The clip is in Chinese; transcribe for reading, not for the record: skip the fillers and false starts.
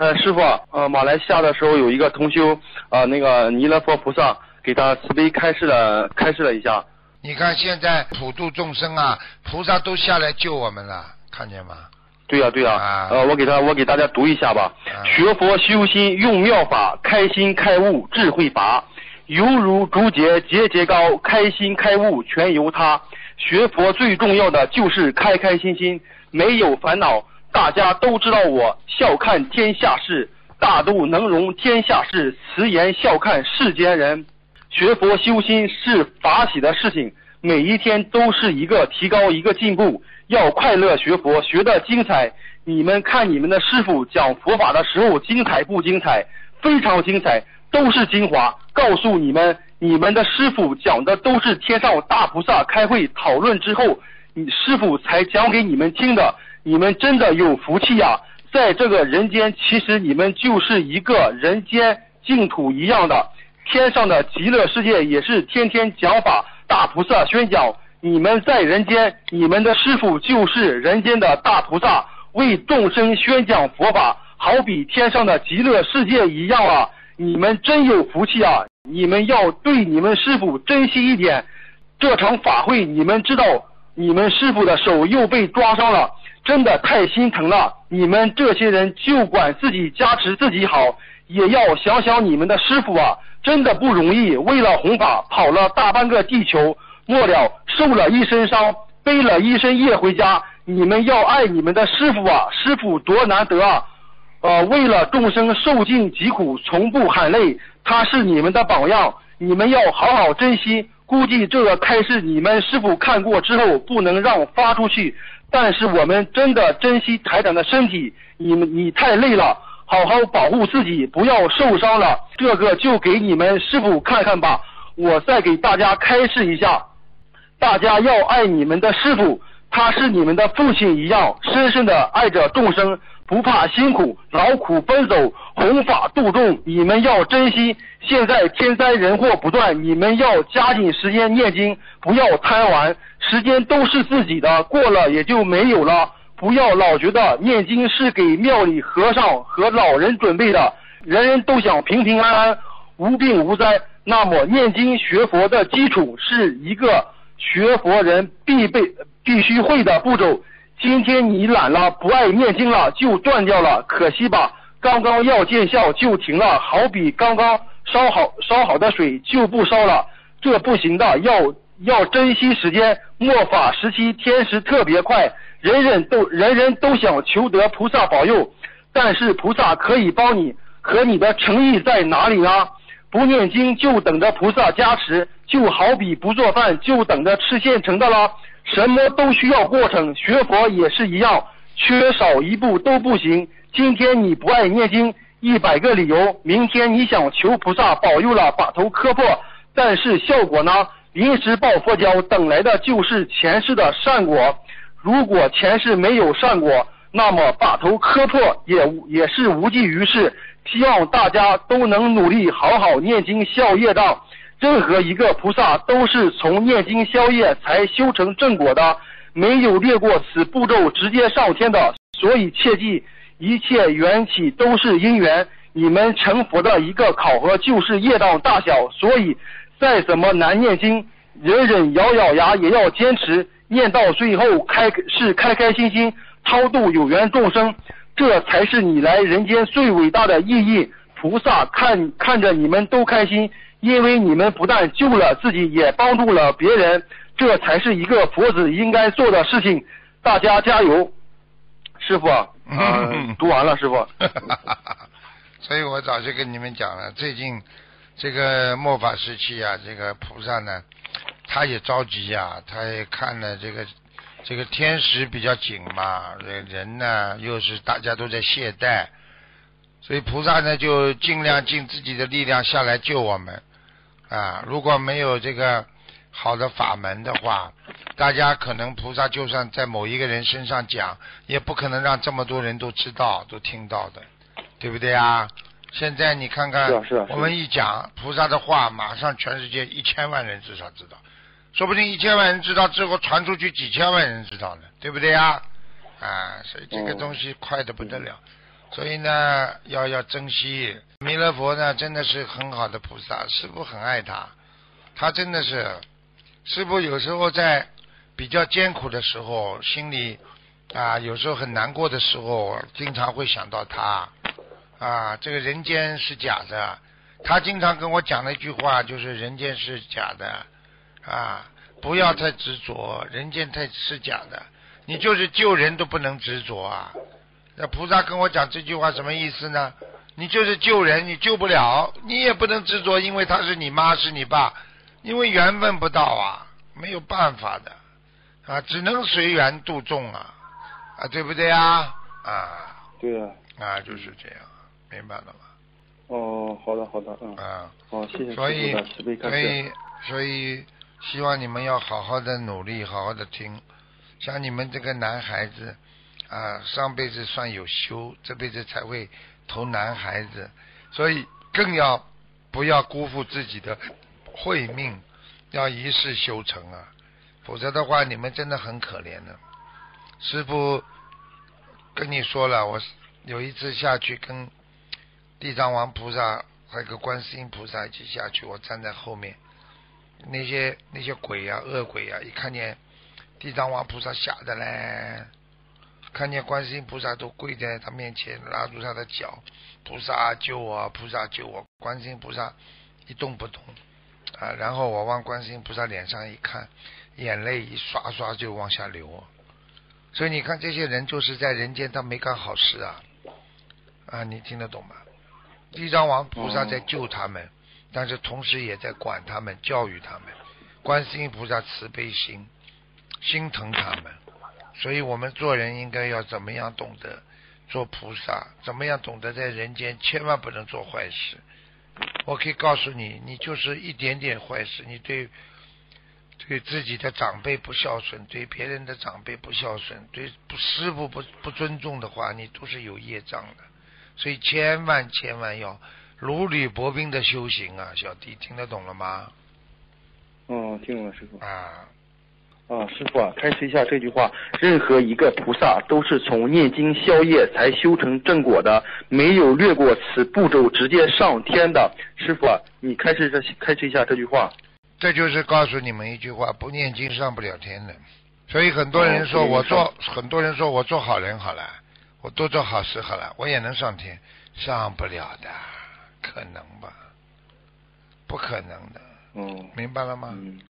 师傅，马来西亚的时候有一个同修，那个弥勒佛菩萨给他慈悲开示了一下。 你看现在普度众生啊，菩萨都下来救我们了，看见吗？ 对呀、对呀、我给大家读一下吧。学佛修心用妙法，开心开悟智慧拔，犹如竹节节节高，开心开悟全由他。学佛最重要的就是开开心心，没有烦恼。大家都知道我笑看天下事，大度能容天下事，慈颜笑看世间人。学佛修心是法喜的事情，每一天都是一个提高一个进步，要快乐学佛，学得精彩。你们看你们的师父讲佛法的时候精彩不精彩？非常精彩，都是精华。告诉你们，你们的师父讲的都是天上大菩萨开会讨论之后，你师父才讲给你们听的。你们真的有福气呀！在这个人间，其实你们就是一个人间净土一样的，天上的极乐世界也是天天讲法，大菩萨宣讲。你们在人间，你们的师父就是人间的大菩萨，为众生宣讲佛法，好比天上的极乐世界一样啊！你们真有福气啊！你们要对你们师父珍惜一点。这场法会，你们知道，你们师父的手又被抓伤了。真的太心疼了，你们这些人就管自己加持自己好，也要想想你们的师父啊，真的不容易，为了弘法跑了大半个地球，末了受了一身伤，背了一身业回家。你们要爱你们的师父啊，师父多难得啊！为了众生受尽疾苦，从不喊累，他是你们的榜样，你们要好好珍惜。估计这个开示你们师父看过之后，不能让发出去。但是我们真的珍惜台长的身体，你太累了，好好保护自己，不要受伤了。这个就给你们师父看看吧。我再给大家开示一下，大家要爱你们的师父，他是你们的父亲一样，深深的爱着众生，不怕辛苦劳苦奔走，弘法度众，你们要珍惜。现在天灾人祸不断，你们要加紧时间念经，不要贪玩，时间都是自己的，过了也就没有了。不要老觉得念经是给庙里和尚和老人准备的，人人都想平平安安无病无灾。那么念经学佛的基础是一个学佛人必须会的步骤。今天你懒了，不爱念经了，就断掉了，可惜吧。刚刚要见效就停了，好比刚刚烧好的水就不烧了，这不行的，要珍惜时间。末法时期天时特别快，人人都想求得菩萨保佑，但是菩萨可以帮你，可你的诚意在哪里呢？不念经就等着菩萨加持，就好比不做饭就等着吃现成的了。什么都需要过程，学佛也是一样，缺少一步都不行。今天你不爱念经，100个理由，明天你想求菩萨保佑了，把头磕破，但是效果呢？临时抱佛脚，等来的就是前世的善果。如果前世没有善果，那么把头磕破也是无济于事。希望大家都能努力好好念经消业障。任何一个菩萨都是从念经消业才修成正果的，没有列过此步骤直接上天的。所以切记，一切缘起都是因缘，你们成佛的一个考核就是业障大小。所以再怎么难念经，忍咬牙也要坚持，念到最后开开心心超度有缘众生，这才是你来人间最伟大的意义。菩萨看着你们都开心，因为你们不但救了自己，也帮助了别人，这才是一个佛子应该做的事情。大家加油！师傅读完了，师傅。 所以我早就跟你们讲了，最近这个末法时期啊，这个菩萨呢，他也着急啊，他也看了这个天时比较紧嘛，人呢又是大家都在懈怠，所以菩萨呢就尽量尽自己的力量下来救我们啊。如果没有这个好的法门的话，大家可能菩萨就算在某一个人身上讲，也不可能让这么多人都知道都听到的，对不对啊？现在你看看，我们一讲菩萨的话，马上全世界1000万人至少知道，说不定1000万人知道之后传出去几千万人知道呢，对不对呀？啊，所以这个东西快得不得了。 所以呢，要珍惜弥勒佛呢，真的是很好的菩萨，师父很爱他，他真的是，师父有时候在比较艰苦的时候，心里有时候很难过的时候，经常会想到他这个人间是假的，他经常跟我讲了一句话，就是人间是假的不要太执着，人间是假的，你就是救人都不能执着那菩萨跟我讲这句话什么意思呢？你就是救人，你救不了，你也不能执着，因为他是你妈是你爸，因为缘分不到没有办法的只能随缘度众对不对对就是这样，明白了吗？ 好的谢谢师父的慈悲开示。 所以希望你们要好好的努力，好好的听，像你们这个男孩子上辈子算有修，这辈子才会投男孩子，所以更要不要辜负自己的慧命，要一世修成否则的话你们真的很可怜的。师父跟你说了，我有一次下去跟地藏王菩萨还有个观世音菩萨一起下去，我站在后面，那些鬼恶鬼一看见地藏王菩萨吓得嘞，看见观世音菩萨都跪在他面前，拉住他的脚，菩萨救我，菩萨救我。观世音菩萨一动不动然后我往观世音菩萨脸上一看，眼泪一刷刷就往下流所以你看这些人就是在人间他没干好事你听得懂吗？地藏王菩萨在救他们但是同时也在管他们，教育他们。观世音菩萨慈悲心，心疼他们，所以我们做人应该要怎么样懂得做菩萨，怎么样懂得在人间千万不能做坏事。我可以告诉你，你就是一点点坏事，你对自己的长辈不孝顺，对别人的长辈不孝顺，对师父不尊重的话，你都是有业障的。所以千万要如履薄冰的修行小弟听得懂了吗？ 听懂了师父师父开示一下这句话，任何一个菩萨都是从念经消业才修成正果的，没有略过此步骤直接上天的。师父你开示一下这句话。 这就是告诉你们一句话，不念经上不了天的。所以很多人说很多人说我做好人好了，我多做好事好了，我也能上天，上不了的，可能吧？不可能的。明白了吗？